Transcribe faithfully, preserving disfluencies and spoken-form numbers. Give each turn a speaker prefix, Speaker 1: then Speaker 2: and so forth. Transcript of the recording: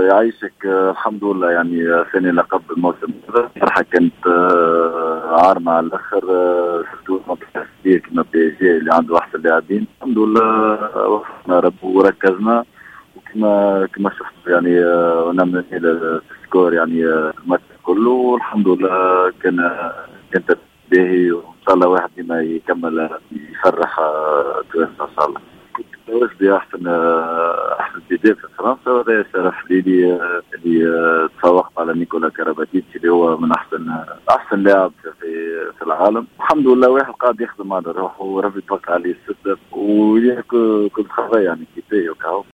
Speaker 1: يعيشك. الحمد لله يعني ثاني لقب الموسم هذا صراحة كانت عارمة على الآخر، سورتو المنطقة كما بي جي اللي عنده أحسن لاعبين. الحمد لله وفقنا رب وركزنا، وكما كما شفت يعني ونعمل إلى السكور يعني الماتش كله، والحمد لله كان كانت باهي، وإن شاء الله واحد ديما يكمل يفرح تونس إن شاء الله. فوز بأحسن أحسن بداية في فرنسا، وهذا شرف لي اللي تفوقت على نيكولا كاراباتيتش اللي هو من أحسن أحسن لاعب في في العالم. الحمد لله واحد قاعد يخدم على روحه وربي يتوكل عليه الستة، وياك كنت خفا يعني كيفاه وكاو.